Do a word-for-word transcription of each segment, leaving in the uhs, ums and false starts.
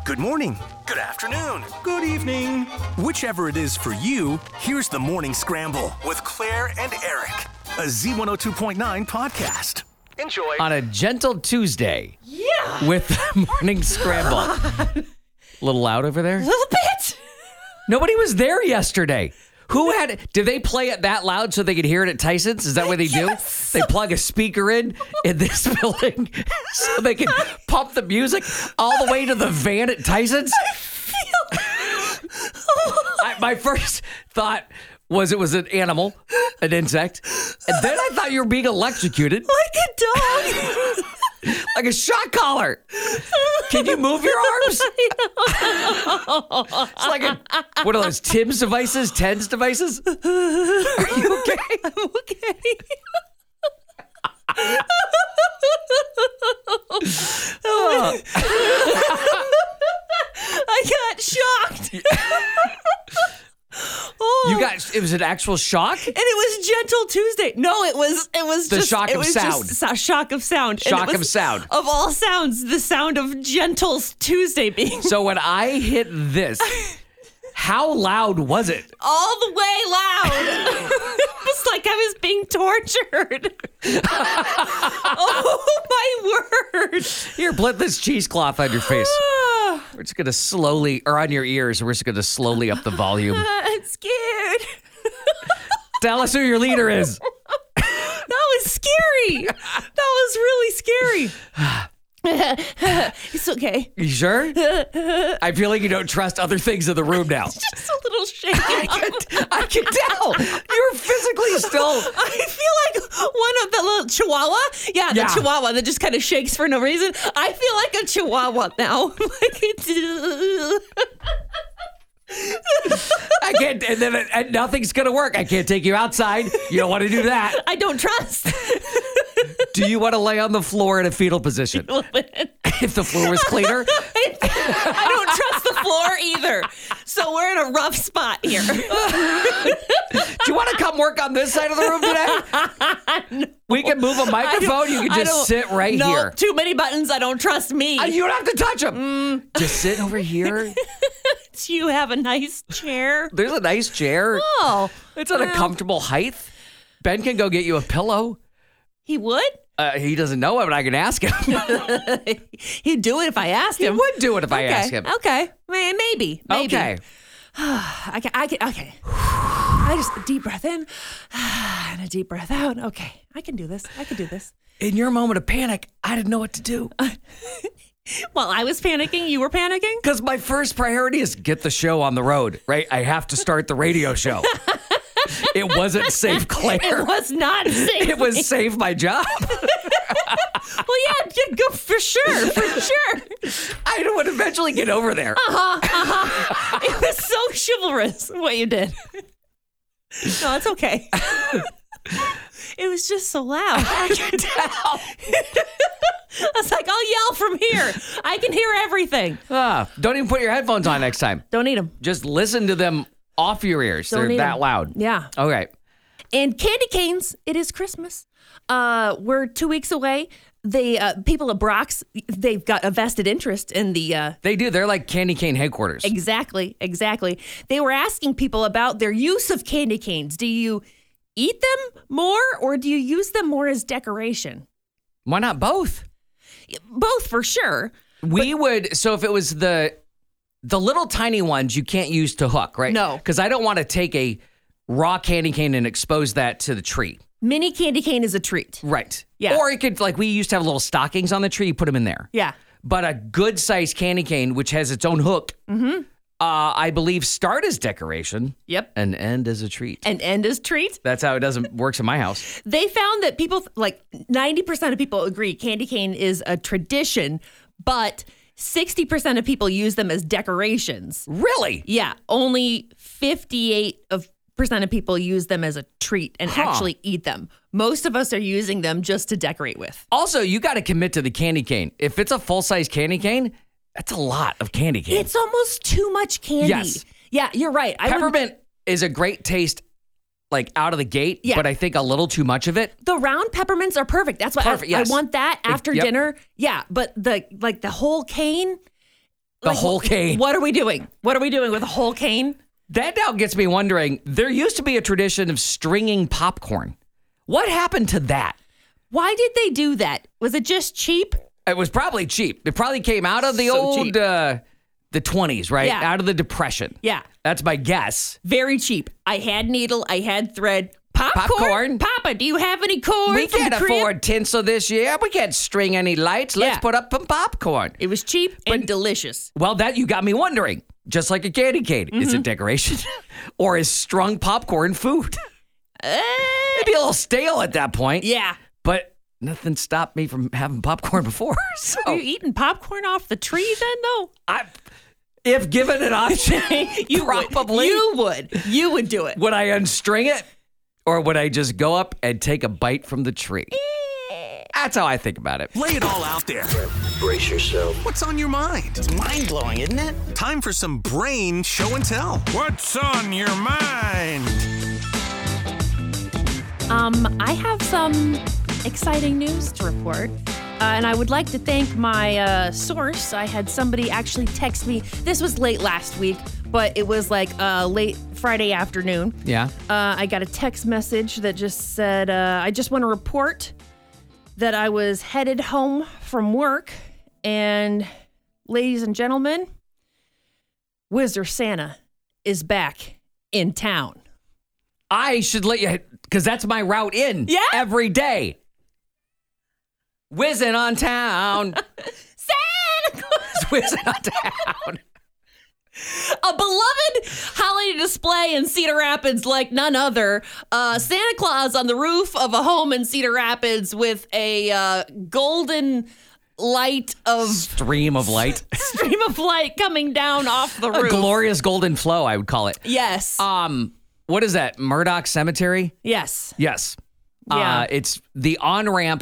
Good morning. Good afternoon. Good evening. Whichever it is for you, here's the Morning Scramble with Claire and Eric, a Z one oh two point nine podcast. Enjoy. On a gentle Tuesday. Yeah. With the Morning Scramble. A little loud over there? A little bit. Nobody was there yesterday. Who had, did they play it that loud so they could hear it at Tyson's? Is that what they Yes. do? They plug a speaker in in this building so they can pump the music all the way to the van at Tyson's? I feel... I, my first thought was it was an animal, an insect. And then I thought you were being electrocuted. Like a dog. Like a shock collar. Can you move your arms? It's like a, what are those, Tim's devices, Ten's devices? Are you okay? I'm okay. Oh. I got shocked. Oh. You got, it was an actual shock? And it was Gentle Tuesday. No, it was it was The just shock it of was sound. Just a shock of sound. And Shock it of was, sound. Of all sounds, the sound of Gentle's Tuesday being So when I hit this, how loud was it? all the way loud. It was like I was being tortured. Oh my word. Here, put this cheesecloth on your face. We're just going to slowly, or on your ears, we're just going to slowly up the volume. I'm scared. Tell us who your leader is. That was scary. That was really scary. It's okay. You sure? I feel like you don't trust other things in the room now. Just a little shaky. I can, I can tell. You're physically still. I feel like one of the little chihuahua. Yeah, the Yeah. chihuahua that just kind of shakes for no reason. I feel like a chihuahua now. Like it's... I can't, and then and nothing's going to work. I can't take you outside. You don't want to do that. I don't trust. Do you want to lay on the floor in a fetal position? If the floor was cleaner? I don't trust the floor either. So we're in a rough spot here. Do you want to come work on this side of the room today? No. We can move a microphone. You can I just don't- sit right no, here. Too many buttons. I don't trust me. Uh, you don't have to touch them. Mm. Just sit over here. Do you have a nice chair? There's a nice chair. Oh, It's at a well, comfortable height. Ben can go get you a pillow. He would? Uh, he doesn't know it, but I can ask him. He'd do it if I asked He him. would do it if I okay. asked him. Okay. May- Maybe. Maybe. Okay. I can, I can, okay. I just, a deep breath in and a deep breath out. Okay. I can do this. I can do this. In your moment of panic, I didn't know what to do. While I was panicking, you were panicking? Because my first priority is get the show on the road, right? I have to start the radio show. It wasn't Save Claire. It was not safe. It was save my job. Well, yeah, yeah, go for sure, for sure. I would eventually get over there. Uh-huh, uh-huh. It was so chivalrous what you did. No, it's okay. It was just so loud. I can tell. I was like, I'll yell from here. I can hear everything. Ah, don't even put your headphones on next time. Don't need them. Just listen to them off your ears. Don't They're need that 'em. loud. Yeah. Okay. And candy canes, it is Christmas. Uh, we're two weeks away. They uh, people at Brock's, they've got a vested interest in the. Uh, They do. They're like candy cane headquarters. exactly, exactly. They were asking people about their use of candy canes. Do you eat them more, or do you use them more as decoration? Why not both? Both, for sure. We would. So if it was the the little tiny ones, you can't use to hook, right? No. Because I don't want to take a raw candy cane and expose that to the tree. Mini candy cane is a treat. Right. Yeah. Or it could, like we used to have little stockings on the tree, you put them in there. Yeah. But a good sized candy cane, which has its own hook, mm-hmm. uh, I believe start as decoration Yep. and end as a treat. And end as treat. That's how it doesn't works in my house. They found that people, like ninety percent of people agree candy cane is a tradition, but sixty percent of people use them as decorations. Really? Yeah. Only fifty-eight of percent of people use them as a treat and Huh. actually eat them. Most of us are using them just to decorate with. Also, you got to commit to the candy cane. If it's a full size candy cane, that's a lot of candy cane. It's almost too much candy. Yes. Yeah, you're right. I would- Peppermint is a great taste, like out of the gate, Yeah. but I think a little too much of it. The round peppermints are perfect. That's why Perfect, I, yes. I want that after Yep. dinner. Yeah, but the like the whole cane, The whole cane. What are we doing? What are we doing with a whole cane? That now gets me wondering, there used to be a tradition of stringing popcorn. What happened to that? Why did they do that? Was it just cheap? It was probably cheap. It probably came out of the So old, cheap. uh, the twenties, right? Yeah. Out of the Depression. Yeah. That's my guess. Very cheap. I had needle. I had thread. Popcorn? Popcorn? Papa, do you have any corn? We from can't the crib? afford tinsel this year. We can't string any lights. Let's Yeah. put up some popcorn. It was cheap and delicious. Well, that you got me wondering. Just like a candy cane. Is Mm-hmm. it decoration? Or is strung popcorn food? Uh, It'd be a little stale at that point. yeah. But nothing stopped me from having popcorn before. So Are you eating popcorn off the tree then, though? I, if given an option, You probably. Would. You would. You would do it. Would I unstring it? Or would I just go up and take a bite from the tree? That's how I think about it. Lay it all out there. Brace yourself. What's on your mind? It's mind-blowing, isn't it? Time for some brain show and tell. What's on your mind? Um, I have some exciting news to report. Uh, and I would like to thank my uh, source. I had somebody actually text me. This was late last week, but it was like uh, late Friday afternoon. Yeah. Uh, I got a text message that just said, uh, I just want to report that I was headed home from work. And ladies and gentlemen, Whizzer Santa is back in town. I should let you, because that's my route in Yeah? every day. Whizzing on town. Santa Claus! Whizzing on town. A beloved holiday display in Cedar Rapids like none other. Uh, Santa Claus on the roof of a home in Cedar Rapids with a uh, golden light of Stream of light. stream of light coming down off the A roof. glorious golden flow, I would call it. Yes. Um, what is that? Murdoch Cemetery? yes. Yes. Yeah. Uh, it's the on-ramp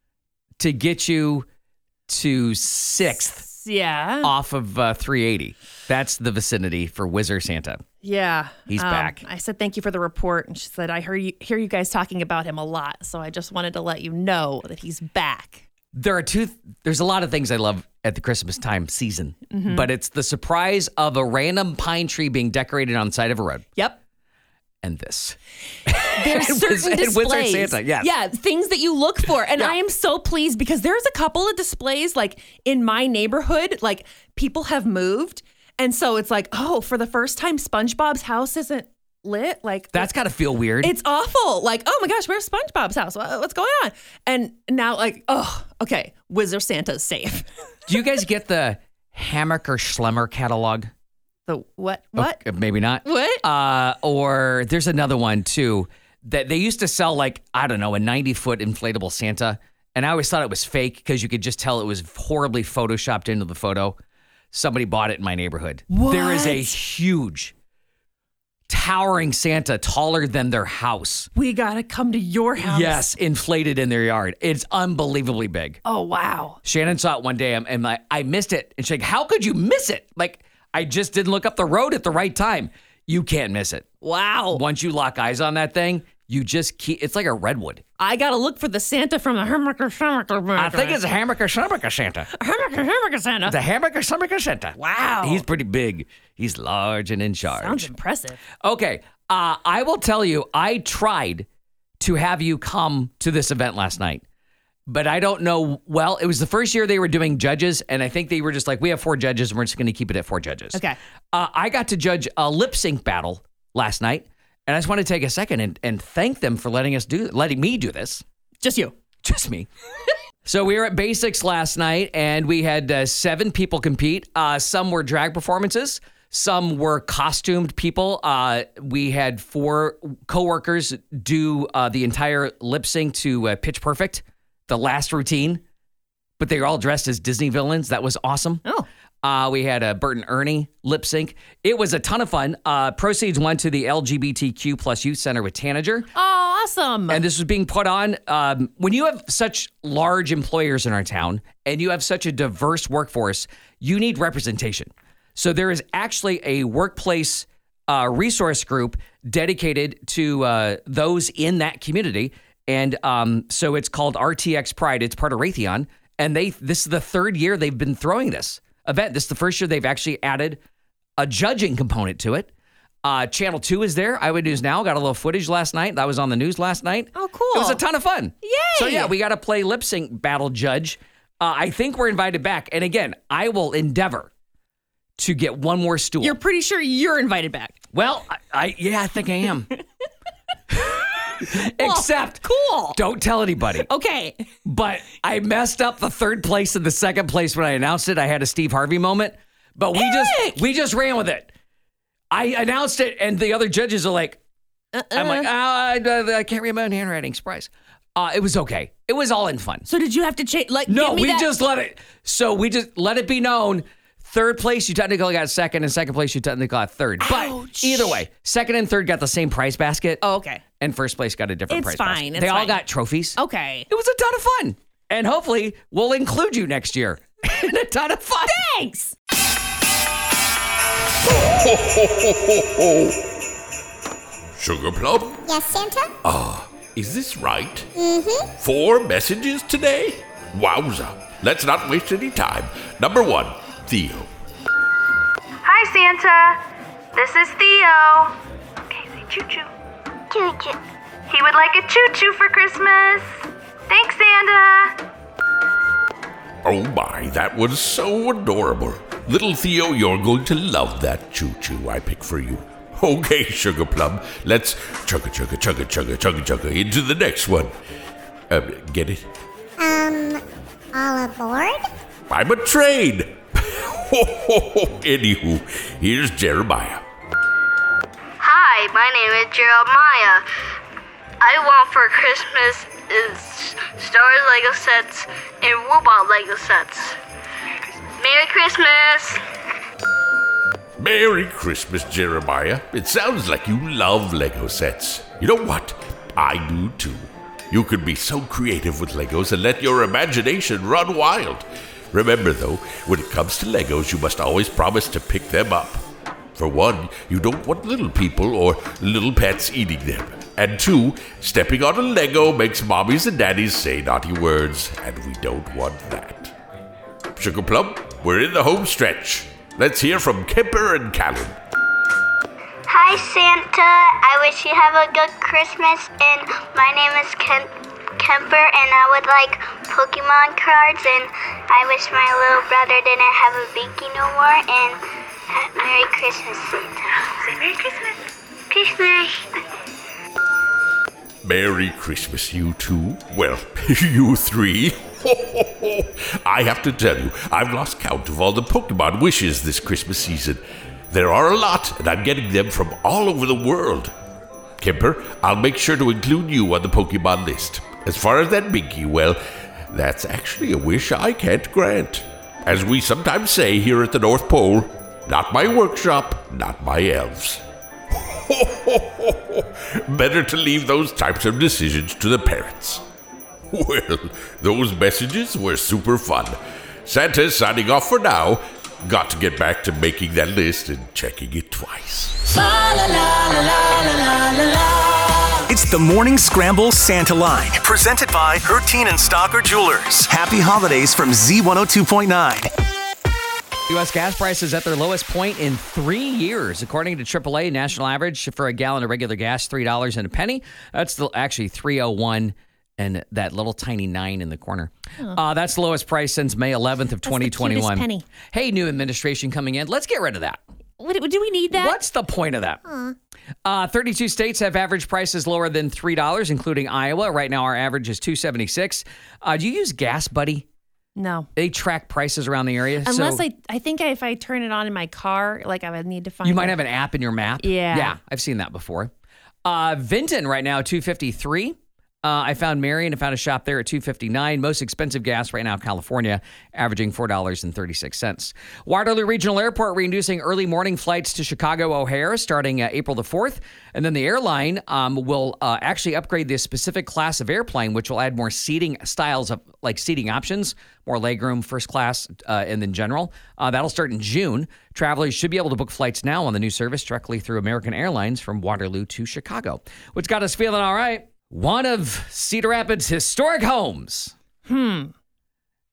to get you to sixth Yeah. off of uh, three eighty. That's the vicinity for Whizzer Santa. Yeah. He's Um, back. I said, thank you for the report. And she said, I heard you, hear you guys talking about him a lot. So I just wanted to let you know that he's back. There are two, there's a lot of things I love at the Christmas time season, Mm-hmm. but it's the surprise of a random pine tree being decorated on the side of a road. Yep. And this. There's And certain Wiz- and Wizard displays. Santa, yes. Yeah, things that you look for. And Yeah. I am so pleased because there's a couple of displays like in my neighborhood, like people have moved. And so it's like, oh, for the first time, SpongeBob's house isn't lit. Like That's got to feel weird. it's awful. Like, oh my gosh, where's SpongeBob's house? What- What's going on? And now like, oh, okay, Whizzer Santa's safe. Do you guys get the Hammacher Schlemmer catalog? The what? What? Okay, maybe not. What? Uh, or there's another one too that they used to sell like, I don't know, a ninety foot inflatable Santa. And I always thought it was fake because you could just tell it was horribly photoshopped into the photo. Somebody bought it in my neighborhood. There is a What? huge, towering Santa taller than their house. We gotta come to your house. Yes, inflated in their yard. It's unbelievably big. Oh wow. Shannon saw it one day and and I, I missed it. And she's like, how could you miss it? Like, I just didn't look up the road at the right time. You can't miss it. Wow. Once you lock eyes on that thing, you just keep, it's like a redwood. I gotta look for the Santa from the Hammacher Hammacher. I think it's a Hammacher Schlemmer Santa. Hammacher Hammacher Santa. The Hammacher Schlemmer Santa. Wow. He's pretty big. He's large and in charge. Sounds impressive. Okay. Uh, I will tell you, I tried to have you come to this event last night, but I don't know. Well, it was the first year they were doing judges, and I think they were just like, we have four judges, and we're just going to keep it at four judges. Okay. Uh, I got to judge a lip sync battle last night, and I just want to take a second and, and thank them for letting us do, letting me do this. Just you. Just me. So we were at Basics last night, and we had uh, seven people compete. Uh, some were drag performances. Some were costumed people. Uh, we had four coworkers do uh, the entire lip sync to uh, Pitch Perfect, the last routine, but they were all dressed as Disney villains. That was awesome. Oh. Uh, we had a Bert and Ernie lip sync. It was a ton of fun. Uh, proceeds went to the L G B T Q plus Youth Center with Tanager. Oh, awesome. And this was being put on um, when you have such large employers in our town and you have such a diverse workforce, you need representation. So there is actually a workplace uh, resource group dedicated to uh, those in that community. And um, so it's called R T X Pride. It's part of Raytheon. And they this is the third year they've been throwing this event. This is the first year they've actually added a judging component to it. Uh, Channel two is there. Iowa News Now got a little footage last night. That was on the news last night. Oh, cool. It was a ton of fun. Yay. So, yeah, we got to play lip sync battle judge. Uh, I think we're invited back. And again, I will endeavor to get one more stool. You're pretty sure you're invited back. Well, I, I yeah, I think I am. Except, cool. Don't tell anybody. Okay. But I messed up the third place and the second place when I announced it. I had a Steve Harvey moment. But we Eric! just we just ran with it. I announced it, and the other judges are like, Uh-uh. I'm like, oh, I, I can't read my own handwriting. Surprise. Uh, it was okay. It was all in fun. So did you have to change? Like, No, give me we that- just let it. So we just let it be known. Third place, you technically got second, and second place, you technically got third. But Ouch. either way, second and third got the same prize basket. Oh, okay. And first place got a different It's prize fine, basket. it's They all fine. got trophies. Okay. It was a ton of fun. And hopefully, we'll include you next year in a ton of fun. Thanks. Ho, ho, ho, ho, ho. Sugar Plum, Yes, Santa? is this right? Mm-hmm. Four messages today? Wowza. Let's not waste any time. Number one, Theo. Hi, Santa. This is Theo. Okay, say choo-choo. Choo-choo. He would like a choo-choo for Christmas. Thanks, Santa. Oh my, that was so adorable. Little Theo, you're going to love that choo-choo I picked for you. Okay, Sugar Plum, let's chugga chugga chugga chugga chugga chugga into the next one. Uh, get it? Um, all aboard? I'm a train. Anywho, here's Jeremiah. Hi, my name is Jeremiah. I want for Christmas is Star Wars Lego sets and robot Lego sets. Merry Christmas. Merry Christmas, Jeremiah. It sounds like you love Lego sets. You know what? I do too. You could be so creative with Legos and let your imagination run wild. Remember though, when it comes to Legos, you must always promise to pick them up. For one, you don't want little people or little pets eating them. And two, stepping on a Lego makes mommies and daddies say naughty words, and we don't want that. Sugar Plum, we're in the home stretch. Let's hear from Kemper and Callan. Hi, Santa. I wish you have a good Christmas, and my name is Ken- Kemper, and I would like Pokemon cards, and I wish my little brother didn't have a binky no more, and ha- Merry Christmas, Santa. Say Merry Christmas. Christmas. Merry Christmas, you two. Well, you three. I have to tell you, I've lost count of all the Pokemon wishes this Christmas season. There are a lot, and I'm getting them from all over the world. Kemper, I'll make sure to include you on the Pokemon list. As far as that Binky, well, that's actually a wish I can't grant. As we sometimes say here at the North Pole, not my workshop, not my elves. Better to leave those types of decisions to the parents. Well, those messages were super fun. Santa's signing off for now. Got to get back to making that list and checking it twice. It's the Morning Scramble Santa Line, presented by Herteen and Stalker Jewelers. Happy holidays from Z one oh two point nine. U S gas prices at their lowest point in three years. According to triple A, national average for a gallon of regular gas, three dollars and a penny. That's the, actually three oh one and that little tiny nine in the corner. Oh. Uh, that's the lowest price since May eleventh of twenty twenty-one. That's the cutest penny. Hey, new administration coming in. Let's get rid of that. What, do we need that? What's the point of that? Uh, thirty-two states have average prices lower than three dollars, including Iowa. Right now, our average is two seventy-six. Uh, do you use Gas Buddy? No. They track prices around the area. Unless so I, I think if I turn it on in my car, like I would need to find. you might it. have an app in your map. Yeah. Yeah, I've seen that before. Uh, Vinton right now, two fifty-three. Uh, I found Marion. I found a shop there at two fifty-nine. Most expensive gas right now, California, averaging four dollars and thirty-six cents. Waterloo Regional Airport reintroducing early morning flights to Chicago O'Hare starting uh, April the fourth. And then the airline um, will uh, actually upgrade this specific class of airplane, which will add more seating styles of like seating options, more legroom, first class, uh, and then general. Uh, that'll start in June. Travelers should be able to book flights now on the new service directly through American Airlines from Waterloo to Chicago, which got us feeling all right. One of Cedar Rapids' historic homes. Hmm.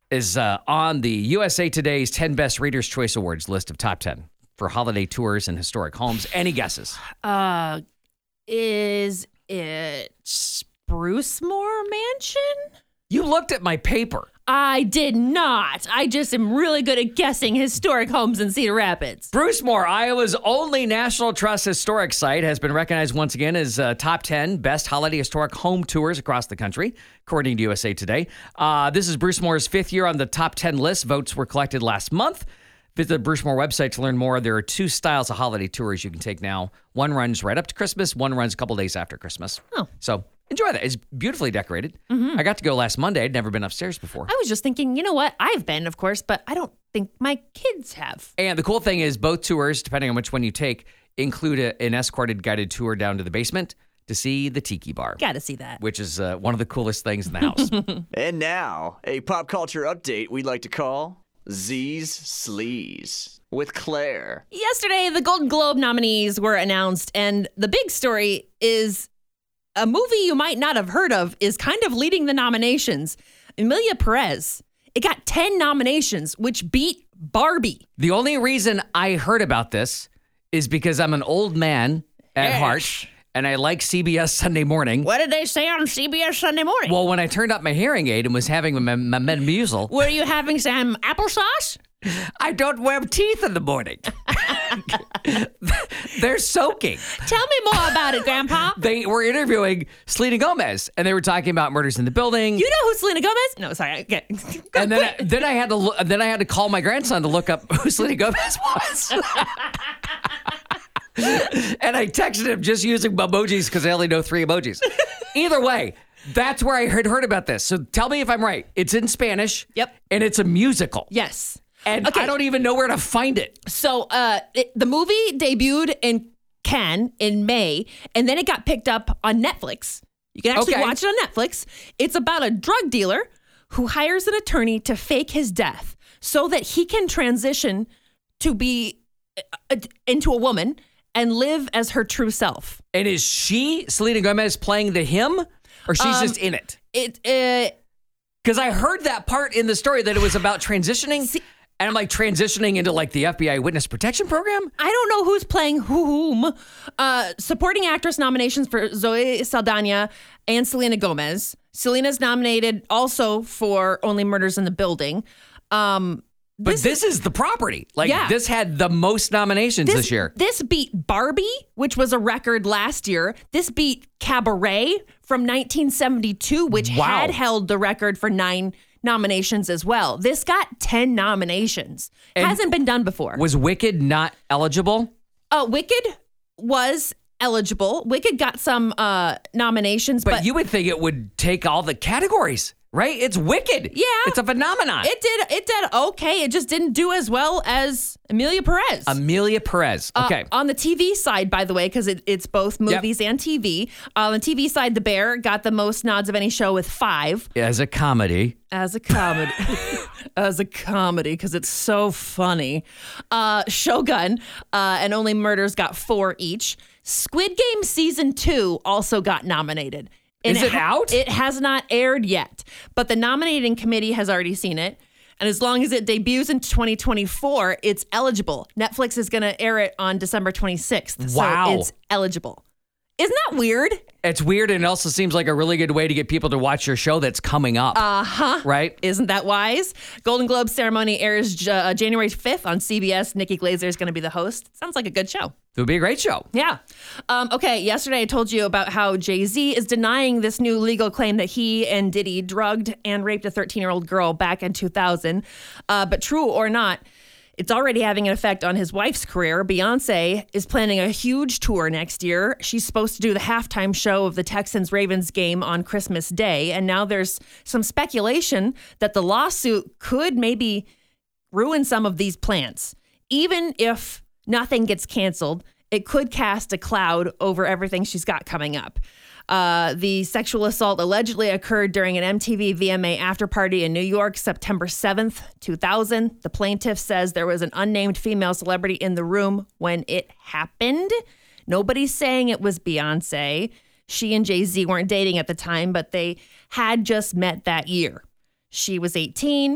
is uh, on the U S A Today's ten Best Reader's Choice Awards list of top ten for holiday tours and historic homes. Any guesses? Uh, is it Sprucemore Mansion? You looked at my paper. I did not. I just am really good at guessing historic homes in Cedar Rapids. Brucemore, Iowa's only National Trust historic site, has been recognized once again as uh, top ten best holiday historic home tours across the country, according to U S A Today. Uh, this is Brucemore's fifth year on the top ten list. Votes were collected last month. Visit the Brucemore website to learn more. There are two styles of holiday tours you can take now. One runs right up to Christmas. One runs a couple days after Christmas. Oh. So enjoy that. It's beautifully decorated. Mm-hmm. I got to go last Monday. I'd never been upstairs before. I was just thinking, you know what? I've been, of course, but I don't think my kids have. And the cool thing is both tours, depending on which one you take, include a, an escorted guided tour down to the basement to see the Tiki Bar. Got to see that. Which is uh, one of the coolest things in the house. And now, a pop culture update we'd like to call Z's Sleaze with Claire. Yesterday, the Golden Globe nominees were announced, and the big story is a movie you might not have heard of is kind of leading the nominations. Emilia Perez. It got ten nominations, which beat Barbie. The only reason I heard about this is because I'm an old man at Yes. heart, and I like C B S Sunday Morning. What did they say on C B S Sunday Morning? Well, when I turned up my hearing aid and was having my, my Metamucil, Were you having some applesauce? I don't wear teeth in the morning. They're soaking. Tell me more about it, Grandpa. They were interviewing Selena Gomez, and they were talking about Murders in the Building. You know who Selena Gomez? No, sorry. Okay. Go and then, I, quick. then I had to look, then I had to call my grandson to look up who Selena Gomez was. And I texted him just using emojis because I only know three emojis. Either way, that's where I had heard about this. So tell me if I'm right. It's in Spanish. Yep. And it's a musical. Yes. And Okay. I don't even know where to find it. So uh, it, the movie debuted in Cannes in May, and then it got picked up on Netflix. You can actually Okay. watch it on Netflix. It's about a drug dealer who hires an attorney to fake his death so that he can transition to be uh, into a woman and live as her true self. And is she, Selena Gomez, playing the him? Or she's Um, just in it? It uh, Because I heard that part in the story that it was about transitioning. See- and I'm like transitioning into like the F B I witness protection program. I don't know who's playing whom. Uh, supporting actress nominations for Zoe Saldana and Selena Gomez. Selena's nominated also for Only Murders in the Building. Um, But this, is the property. Like Yeah. this had the most nominations this, year. This beat Barbie, which was a record last year. This beat Cabaret from nineteen seventy-two, which Wow. had held the record for nine nominations as well. This got ten nominations. And Hasn't been done before. Was Wicked not eligible? Uh, Wicked was eligible. Wicked got some uh, nominations, But, but, you would think it would take all the categories, right? It's Wicked. Yeah. It's a phenomenon. it did it did okay. It just didn't do as well as Emilia Perez. Amelia Perez. Uh, Okay. on the T V side, by the way, because it, it's both movies and T V. On the T V side, The Bear got the most nods of any show with five. As a comedy. As a comedy. As a comedy, because it's so funny. Uh, Shogun uh, and Only Murders got four each. Squid Game Season two also got nominated. And Is it ha- out? It has not aired yet, but the nominating committee has already seen it. And as long as it debuts in twenty twenty-four, it's eligible. Netflix is going to air it on December twenty-sixth. Wow. So it's eligible. Isn't that weird? It's weird, and it also seems like a really good way to get people to watch your show that's coming up. Uh-huh. Right? Isn't that wise? Golden Globe ceremony airs J- uh, January fifth on C B S. Nikki Glazer is going to be the host. Sounds like a good show. It would be a great show. Yeah. Um, okay, yesterday I told you about how Jay-Z is denying this new legal claim that he and Diddy drugged and raped a thirteen-year-old girl back in two thousand. Uh, but true or not, it's already having an effect on his wife's career. Beyonce is planning a huge tour next year. She's supposed to do the halftime show of the Texans-Ravens game on Christmas Day. And now there's some speculation that the lawsuit could maybe ruin some of these plans. Even if nothing gets canceled, it could cast a cloud over everything she's got coming up. Uh, the sexual assault allegedly occurred during an M T V V M A after party in New York, September seventh, two thousand. The plaintiff says there was an unnamed female celebrity in the room when it happened. Nobody's saying it was Beyonce. She and Jay-Z weren't dating at the time, but they had just met that year. She was eighteen.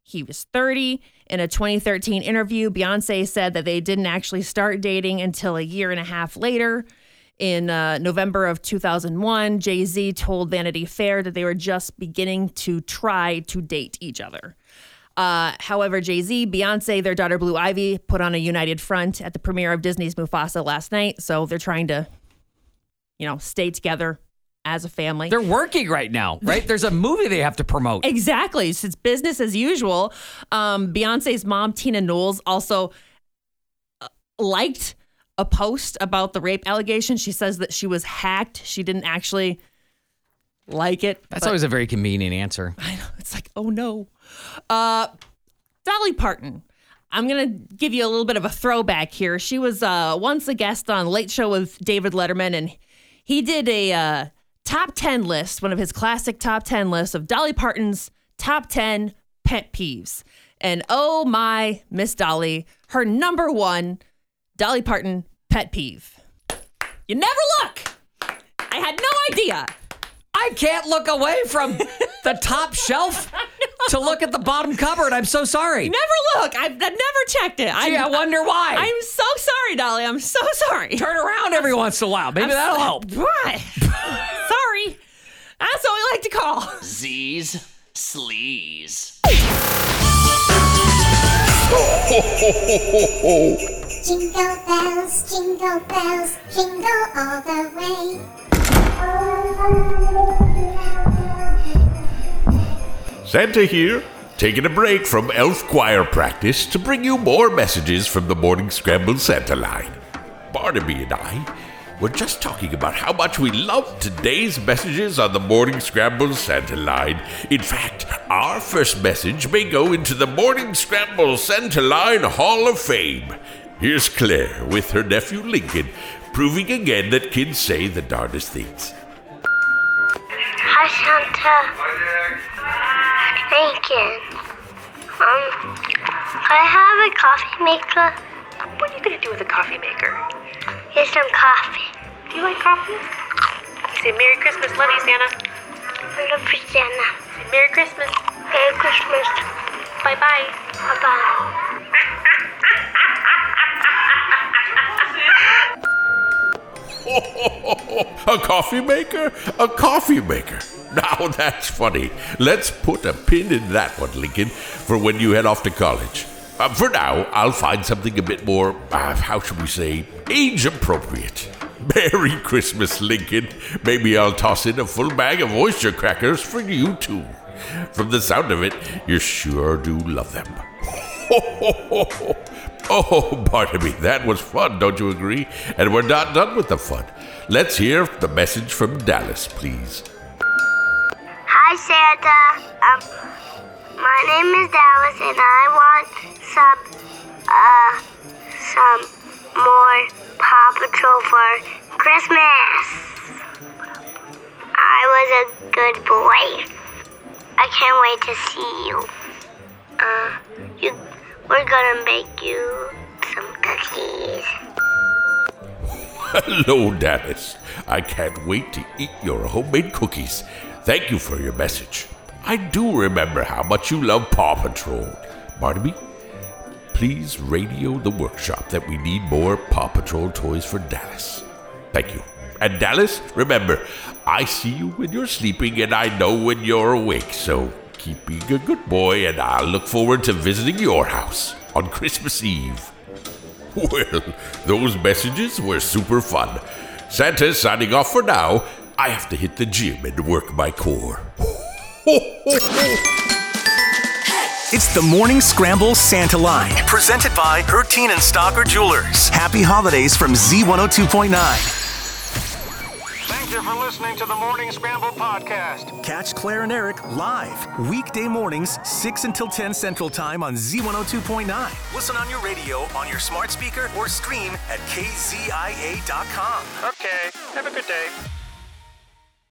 he was thirty. In a twenty thirteen interview, Beyonce said that they didn't actually start dating until a year and a half later. In uh, November of two thousand one, Jay-Z told Vanity Fair that they were just beginning to try to date each other. Uh, however, Jay-Z, Beyonce, their daughter Blue Ivy put on a united front at the premiere of Disney's Mufasa last night. So they're trying to, you know, stay together as a family. They're working right now, right? There's a movie they have to promote. Exactly. It's business as usual. Um, Beyonce's mom, Tina Knowles, also uh, liked a post about the rape allegation. She says that she was hacked. She didn't actually like it. That's always a very convenient answer. I know. It's like, oh no. Uh, Dolly Parton. I'm going to give you a little bit of a throwback here. She was uh, once a guest on Late Show with David Letterman, and he did a uh, top ten list, one of his classic top ten lists of Dolly Parton's top ten pet peeves. And oh my, Miss Dolly, her number one Dolly Parton pet peeve. You never look. I had no idea. I can't look away from the top shelf to look at the bottom cupboard. I'm so sorry. Never look. I've, I've never checked it. Gee, I, I wonder why. I'm so sorry, Dolly. I'm so sorry. Turn around every once in a while. Maybe I'm that'll so, help. What? Sorry. That's what we like to call Z's Sleaze. Jingle bells, jingle bells, jingle all the way. Santa here, taking a break from elf choir practice to bring you more messages from the Morning Scramble Santa line. Barnaby and I were just talking about how much we love today's messages on the Morning Scramble Santa line. In fact, our first message may go into the Morning Scramble Santa line Hall of Fame. Here's Claire with her nephew Lincoln, proving again that kids say the darndest things. Hi, Santa. Lincoln. Um, I have a coffee maker. What are you going to do with a coffee maker? Get some coffee. Do you like coffee? Say Merry Christmas. Love you, Santa. I love you, Santa. Say Merry Christmas. Merry Christmas. Bye-bye. Bye-bye. A coffee maker? A coffee maker. Now that's funny. Let's put a pin in that one, Lincoln, for when you head off to college. Uh, for now, I'll find something a bit more, uh, how should we say, age-appropriate. Merry Christmas, Lincoln. Maybe I'll toss in a full bag of oyster crackers for you, too. From the sound of it, you sure do love them. Oh, Barnaby, that was fun, don't you agree? And we're not done with the fun. Let's hear the message from Dallas, please. Hi, Santa. Um, my name is Dallas, and I want some, uh, some more Paw Patrol for Christmas. I was a good boy. I can't wait to see you. Uh, you, we're gonna make you some cookies. Hello, Dallas. I can't wait to eat your homemade cookies. Thank you for your message. I do remember how much you love Paw Patrol. Barnaby, please radio the workshop that we need more Paw Patrol toys for Dallas. Thank you. And Dallas, remember, I see you when you're sleeping and I know when you're awake, so keep being a good boy and I'll look forward to visiting your house on Christmas Eve. Well, those messages were super fun. Santa's signing off for now. I have to hit the gym and work my core. It's the Morning Scramble Santa Line, presented by Herteen and Stalker Jewelers. Happy holidays from Z one oh two point nine. Thank you for listening to the Morning Scramble podcast. Catch Claire and Eric live weekday mornings, six until ten Central Time on Z one oh two point nine. Listen on your radio, on your smart speaker, or stream at K Z I A dot com. Okay, have a good day.